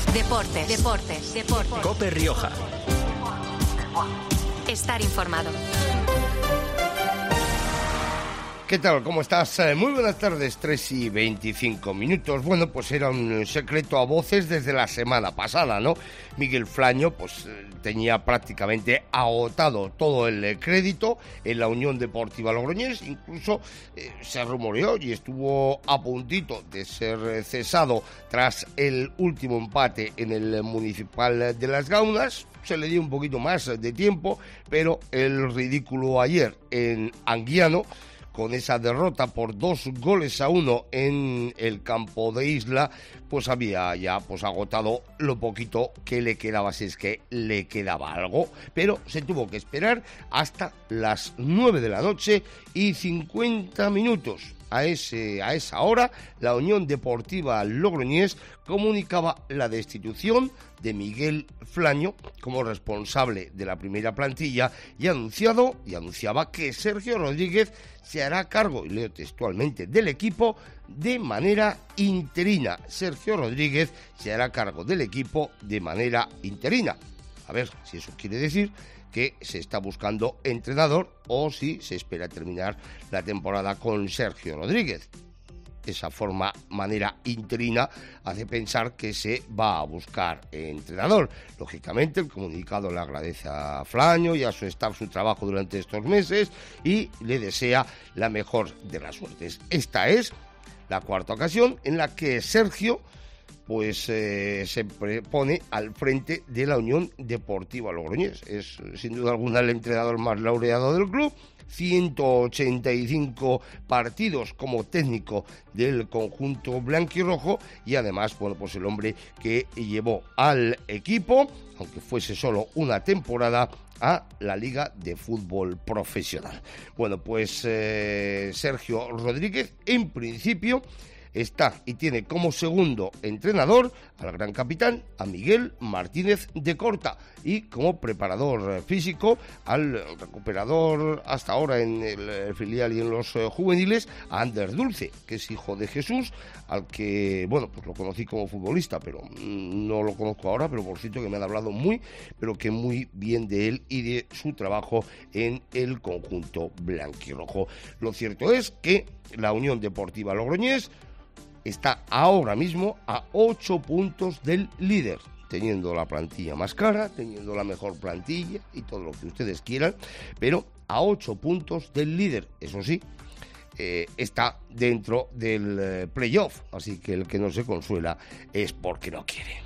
Deportes. COPE Rioja. Estar informado. ¿Qué tal? ¿Cómo estás? Muy buenas tardes, 3:25. Bueno, pues era un secreto a voces desde la semana pasada, ¿no? Miguel Flaño, pues tenía prácticamente agotado todo el crédito en la Unión Deportiva Logroñés, incluso se rumoreó y estuvo a puntito de ser cesado tras el último empate en el Municipal de Las Gaunas. Se le dio un poquito más de tiempo, pero el ridículo ayer en Anguiano, con esa derrota por 2-1 en el campo de Isla, pues había ya agotado lo poquito que le quedaba, si es que le quedaba algo. Pero se tuvo que esperar hasta las 9:50. A esa hora, la Unión Deportiva Logroñés comunicaba la destitución de Miguel Flaño como responsable de la primera plantilla y anunciaba que Sergio Rodríguez se hará cargo, y leo textualmente, del equipo de manera interina. Sergio Rodríguez se hará cargo del equipo de manera interina. A ver si eso quiere decir que se está buscando entrenador o si se espera terminar la temporada con Sergio Rodríguez. Esa manera interina hace pensar que se va a buscar entrenador. Lógicamente, el comunicado le agradece a Flaño y a su staff su trabajo durante estos meses y le desea la mejor de las suertes. Esta es la cuarta ocasión en la que Sergio se pone al frente de la Unión Deportiva Logroñés. Es sin duda alguna el entrenador más laureado del club. 185 partidos como técnico del conjunto blanquirrojo y además, el hombre que llevó al equipo, aunque fuese solo una temporada, a la Liga de Fútbol Profesional. Sergio Rodríguez, en principio, está y tiene como segundo entrenador al gran capitán, a Miguel Martínez de Corta, y como preparador físico al recuperador hasta ahora en el filial y en los juveniles, a Ander Dulce, que es hijo de Jesús, al que, lo conocí como futbolista, pero no lo conozco ahora, pero por cierto que me han hablado muy bien de él y de su trabajo en el conjunto blanquirrojo. Lo cierto es que la Unión Deportiva Logroñés está ahora mismo a 8 puntos del líder, teniendo la plantilla más cara, teniendo la mejor plantilla y todo lo que ustedes quieran, pero a 8 puntos del líder. Eso sí, está dentro del playoff, así que el que no se consuela es porque no quiere.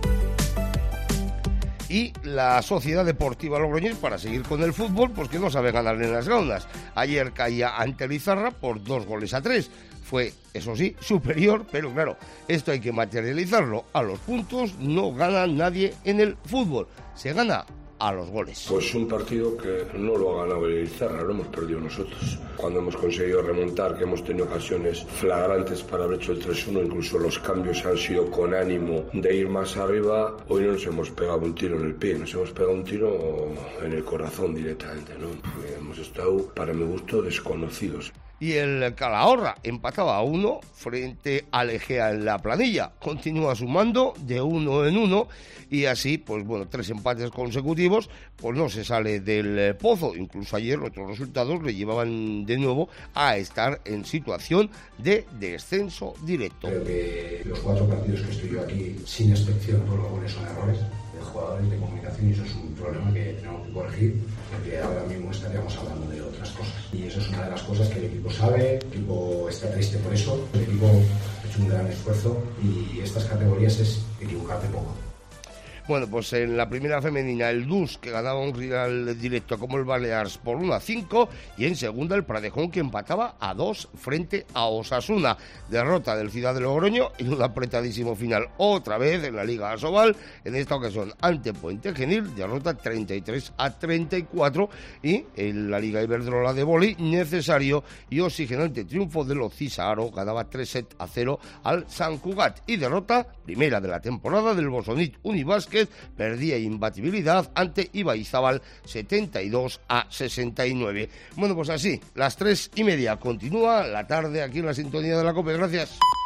Y la Sociedad Deportiva Logroñés, para seguir con el fútbol, pues que no sabe ganar en Las Gaunas. Ayer caía ante Lizarra por 2-3. Fue, eso sí, superior, pero claro, esto hay que materializarlo. A los puntos no gana nadie en el fútbol, se gana a los goles. Pues un partido que no lo ha ganado el Lizarra, lo hemos perdido nosotros. Cuando hemos conseguido remontar, que hemos tenido ocasiones flagrantes para haber hecho el 3-1, incluso los cambios han sido con ánimo de ir más arriba, hoy no nos hemos pegado un tiro en el pie, nos hemos pegado un tiro en el corazón directamente, ¿no? Hemos estado, para mi gusto, desconocidos. Y el Calahorra empataba a 1 frente al Egea en la Planilla. Continúa sumando de 1 en 1 y así, 3 empates consecutivos, no se sale del pozo. Incluso ayer otros resultados le llevaban de nuevo a estar en situación de descenso directo. Creo que los 4 partidos que estoy yo aquí sin excepción, todos los goles son errores de jugadores de comunicación y eso es un problema que tenemos que corregir, porque ahora mismo estaríamos hablando de otras cosas. Y eso es una de las cosas que el equipo sabe, el equipo está triste por eso, el equipo ha hecho un gran esfuerzo y estas categorías es equivocarte poco. En la primera femenina el Dus, que ganaba un rival directo como el Balears por 1-5, y en segunda el Pradejón, que empataba a 2 frente a Osasuna. Derrota del Ciudad de Logroño y un apretadísimo final otra vez en la Liga Asobal, en esta ocasión ante Puente Genil, derrota 33-34, y en la Liga Iberdrola de vóley, necesario y oxigenante triunfo de los Cisaro, ganaba 3-0 al San Cugat, y derrota primera de la temporada del Bosonit Unibasket, perdía imbatibilidad ante Ibaizábal 72-69. Así, las 3:30 continúa la tarde aquí en la sintonía de la COPE. Gracias.